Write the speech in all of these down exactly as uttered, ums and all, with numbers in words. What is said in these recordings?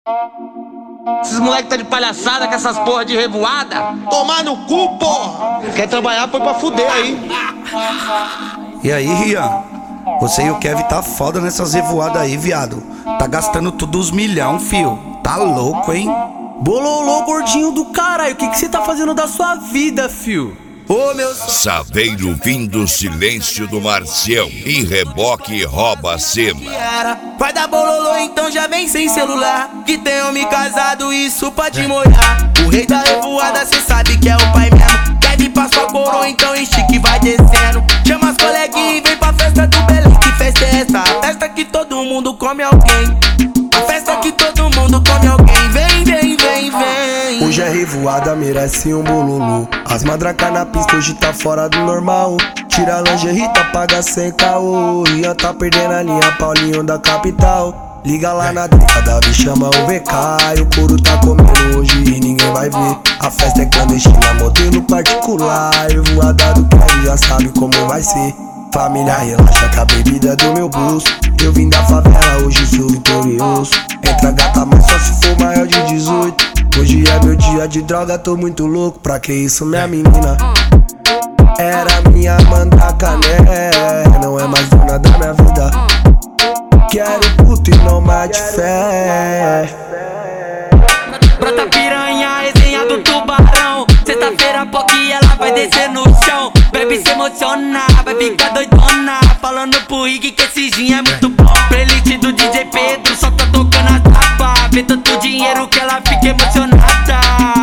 Esses moleque tá de palhaçada com essas porra de revoada. Tomar no cu, porra! Quer trabalhar, foi pra fuder aí. E aí, Rian? Você e o Kevin tá foda nessas revoadas aí, viado. Tá gastando tudo os milhão, fio. Tá louco, hein? Bololô, gordinho do caralho, o que que você tá fazendo da sua vida, fio? Ô, meu... Saveiro vindo silêncio do Marcião e reboque rouba a cena. Vai dar bololô, então já vem sem celular. Que tem homem casado, isso pode molhar. O rei da revoada, cê sabe que é o pai mesmo. Kevin passa a coroa, então estica e vai descendo. Chama as coleguinhas e vem pra festa do Belém. Que festa é essa? A festa que todo mundo come alguém. A festa que todo mundo come alguém. Vem, vem, vem, vem. Hoje é revoada, merece um bololô. As madracas na pista hoje tá fora do normal. Tira a lingerie, tá paga sem caô. Rian tá perdendo a linha, Paulinho da capital. Liga lá na década, me chama o V K. E o couro tá comendo hoje e ninguém vai ver. A festa é clandestina, modelo particular. Revoada do Kevin já sabe como vai ser. Família relaxa que a bebida é do meu bolso. Eu vim da favela, hoje sou vitorioso. Entra gata, mas só se for maior de dezoito. Hoje é meu dia de droga, tô muito louco. Pra que isso, minha menina? Era minha mandaca, né? Não é mais dona da minha vida. Quero puto e não mate fé. Brota piranha, resenha do tubarão. Sexta-feira, pouquinho ela vai descer no chão. Bebe se emociona, vai ficar doidona. Falando pro Rig que esse gin é muito bom. Playlist do D J Pedro, só tá tocando a tapa. Vê tanto dinheiro que ela fica emocionada.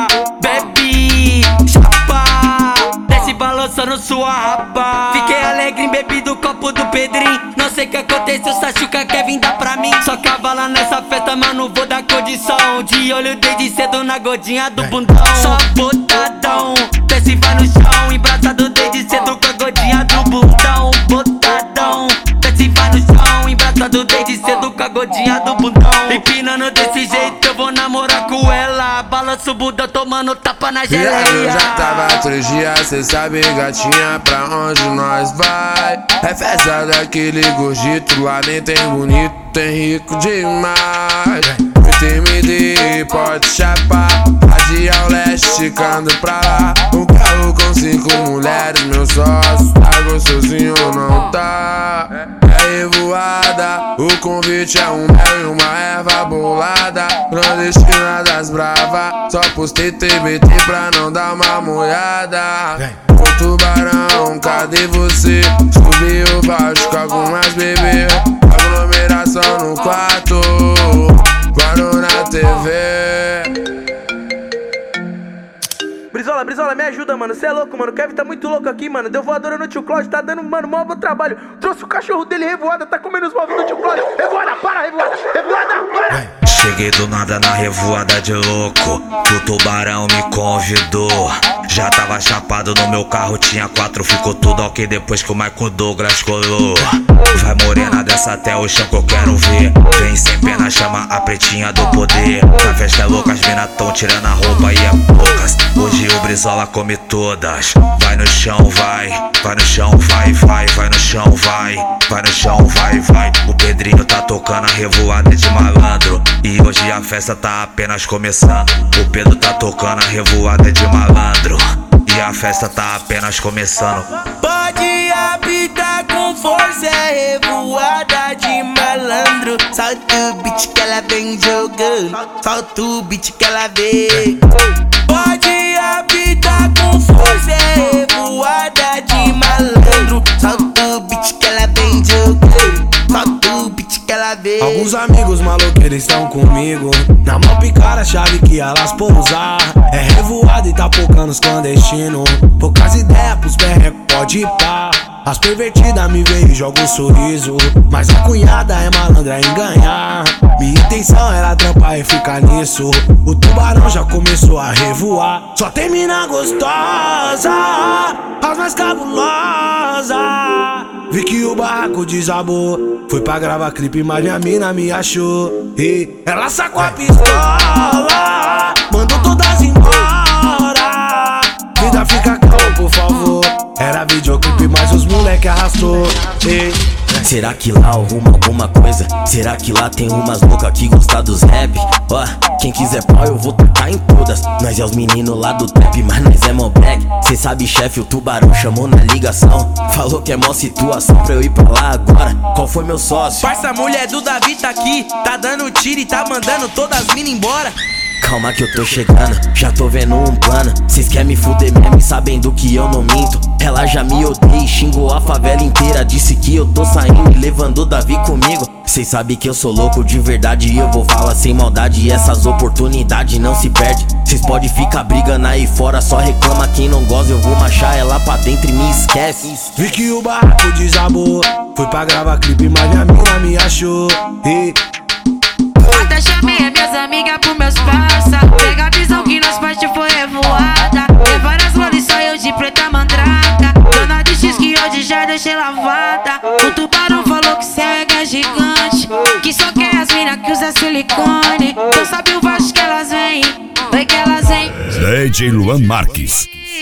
Bebe, chapa, desce balançando sua rapa. Fiquei alegre em bebi do copo do Pedrinho. Não sei o que aconteceu, Sachuca quer vir dar pra mim. Só cavala nessa festa, mano, vou dar condição. De olho desde cedo na godinha do bundão. Só botadão, desce vai no chão. Embraçado desde cedo com a godinha do bundão. Botadão, desce vai no chão. Embraçado desde cedo com a godinha do bundão. Empinando desse jeito eu vou namorar com ela. Balança o bundão tomando tapa na geleia. Viado, já tava três dias, cê sabe gatinha pra onde nós vai. É festa daquele gordito, lá nem tem bonito, tem rico demais. Muito M D, pode chapar, Adi ao leste, esticando pra lá. Um carro com cinco mulheres, meu sócio, tá gostosinho ou não tá? É revoada, o convite é um mel e uma erva bolada. Clandestina das brava, só postei T B T pra não dar uma molhada. Ô tubarão, cadê você? Subi o baixo com algumas bebê. Aglomeração no quarto, claro na T V. Brizola, Brizola, me ajuda, mano. Cê é louco, mano. O Kevin tá muito louco aqui, mano. Deu voadora no tio Cláudio, tá dando, mano, mó bom trabalho. Trouxe o cachorro dele revoada, tá comendo os móveis do tio Cláudio. Revoada, para, revoada, revoada, para! Cheguei do nada na revoada de louco, que o tubarão me convidou. Já tava chapado no meu carro, tinha quatro, ficou tudo ok depois que o Michael Douglas colou. Vai morena dessa até o chão que eu quero ver. Vem sem pena, chama a pretinha do poder. A festa é louca, as mina tão tirando a roupa e é poucas. Hoje o Brizola come todas. Vai no chão, vai, vai no chão, vai, vai, vai no chão, vai. Vai no chão, vai, vai. O Pedrinho tá tocando a revoada de malandro. E hoje a festa tá apenas começando. O Pedro tá tocando a revoada de malandro. E a festa tá apenas começando. Pode apitar com força, é revoada de malandro. Solta o beat que ela vem jogando, solta o beat que ela vem. Pode apitar com força, é revoada de malandro. Solta o beat que ela vem jogando, solta o beat que ela vem. Alguns amigos maluqueiros estão comigo. Na mão picar a chave que elas pousar. É revoada e tá focando os clandestinos. Poucas ideias pros berrecos, pode ir pá. As pervertidas me veem e jogam um sorriso. Mas a cunhada é malandra em ganhar. Minha intenção era trampar e ficar nisso. O tubarão já começou a revoar. Só tem mina gostosa, as mais cabulosas. Vi que o barraco desabou. Fui pra gravar clipe, mas minha mina me achou. E ela sacou a pistola, mandou todas embora. Vida fica calma, por favor. Era videoclipe, mas os moleque arrastou. E Será que lá arruma alguma coisa? Será que lá tem umas loucas que gostam dos rap? Ó, quem quiser pau eu vou tacar em todas. Nós é os meninos lá do trap, mas nós é mó black. Cê sabe, chefe, o tubarão chamou na ligação. Falou que é mó situação pra eu ir pra lá agora. Qual foi meu sócio? Parça, a mulher do Davi tá aqui, tá dando tiro e tá mandando todas as minas embora. Calma que eu tô chegando, já tô vendo um plano. Cês querem me fuder mesmo e sabendo que eu não minto. Ela já me odeia e xingou a favela inteira. Disse que eu tô saindo e levando o Davi comigo. Cês sabem que eu sou louco de verdade e eu vou falar sem maldade. E essas oportunidades não se perde. Cês pode ficar brigando aí fora, só reclama quem não gosta. Eu vou machar ela pra dentro e me esquece. Vi que o barraco desabou, fui pra gravar clipe, mas minha mina me achou. E... até chamei as minhas amigas pros meus parça. Pega a visão que nós parte foi revoada. Tem várias lolis, só eu de preta mandraca. Dona de X que hoje já deixei lavada. O tubarão falou que céu é gigante, que só quer as mina que usa silicone. Tu sabe o baixo que elas vêm, vai que elas vêm. D J Luan Marques.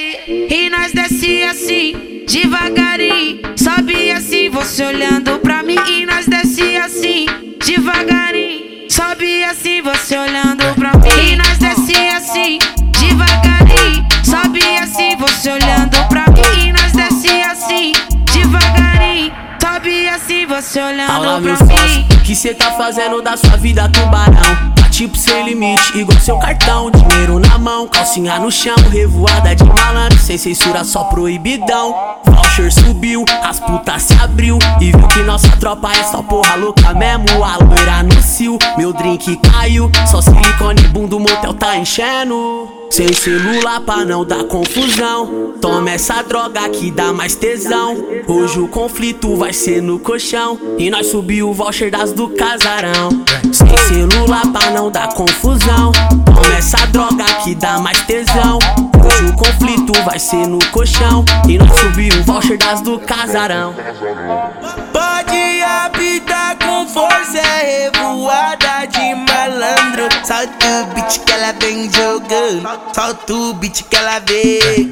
E nós descia assim, devagarinho. Sobe assim, você olhando pra mim. E nós descia assim, devagarinho. Sobe assim, você olhando pra mim. E nós descia assim, devagarinho. Sobe assim, você olhando pra mim. E nós descia assim, devagarinho. Sobe assim, você olhando Fala, pra meu mim. O que cê tá fazendo da sua vida, tubarão? Tá tipo sem limite, igual seu cartão. Dinheiro na mão, calcinha no chão. Revoada de malandro, sem censura, só proibidão. Voucher subiu, as putas se abriu e viu que nossa tropa é só porra louca mesmo. A loira no cio, meu drink caiu. Só silicone, bundo, motel tá enchendo. Sem celular pra não dar confusão. Toma essa droga que dá mais tesão. Hoje o conflito vai ser no colchão e nós subiu o voucher das do casarão. Sem celular pra não dar confusão. Toma essa droga que dá mais tesão. Hoje o conflito vai ser no colchão e nós subiu o voucher das do casarão. Pode habitar com força, é revoada de malandro. Solta o beat que ela vem jogando, solta o beat que ela vem.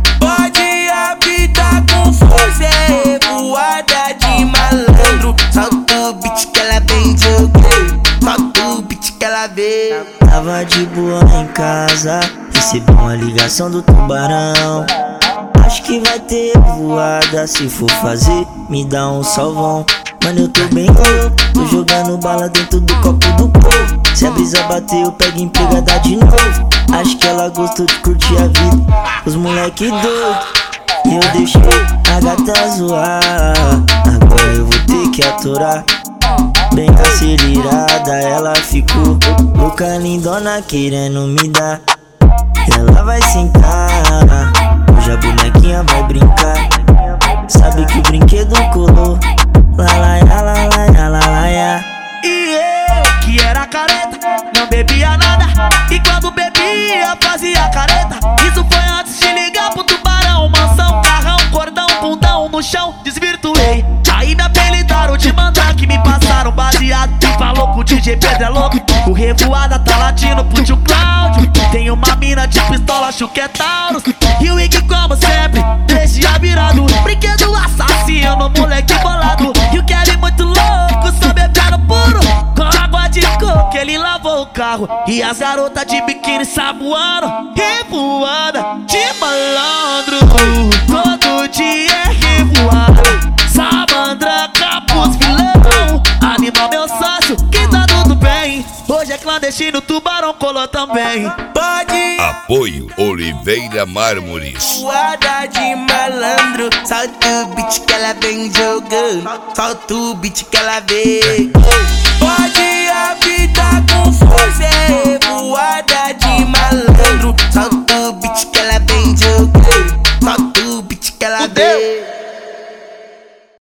Pode habitar com força, é revoada de malandro. Solta o beat que ela vem jogando, solta o beat que ela vem. Tava de boa em casa, recebi uma ligação do tubarão. Acho que vai ter voada, se for fazer, me dá um salvão. Mano, eu tô bem louco, tô jogando bala dentro do copo do povo. Se a brisa bater, eu pego empregada de novo. Acho que ela gostou de curtir a vida, os moleque doido. E eu deixei a gata zoar, agora eu vou ter que aturar. Bem acelerada, ela ficou louca, lindona, querendo me dar. Ela vai sentar, hoje a bonequinha vai brincar. Sabe que o brinquedo colou. Lalaia, lalaia, lalaia. E eu, que era careta, não bebia nada. E quando bebia, fazia careta. Isso foi antes de ligar pro tubarão. Mansão, carrão, cordão, bundão no chão, desvirtuei. Aí me apelidaram de mandar, que me passaram baseado. E falou que o D J Pedro é louco. O revoada tá latindo pro tio Cláudio. Tem uma mina de pistola, acho que é Taurus. E o Ig, como sempre, deixa virado. Brinquedo assassino, moleque bolado. E o Kelly muito louco, só bebendo puro. Com água de coco, ele lavou o carro. E as garotas de biquíni saboando. Revoada de malandro, todo dia é revoada. Sabandraca pros vilão, animal meu sócio, que tá tudo bem. Hoje é clandestino, tubarão colou também. Pode Apoio Oliveira Mármores. Voada de malandro, solta o beat que ela vem jogando, solta o beat que ela vem.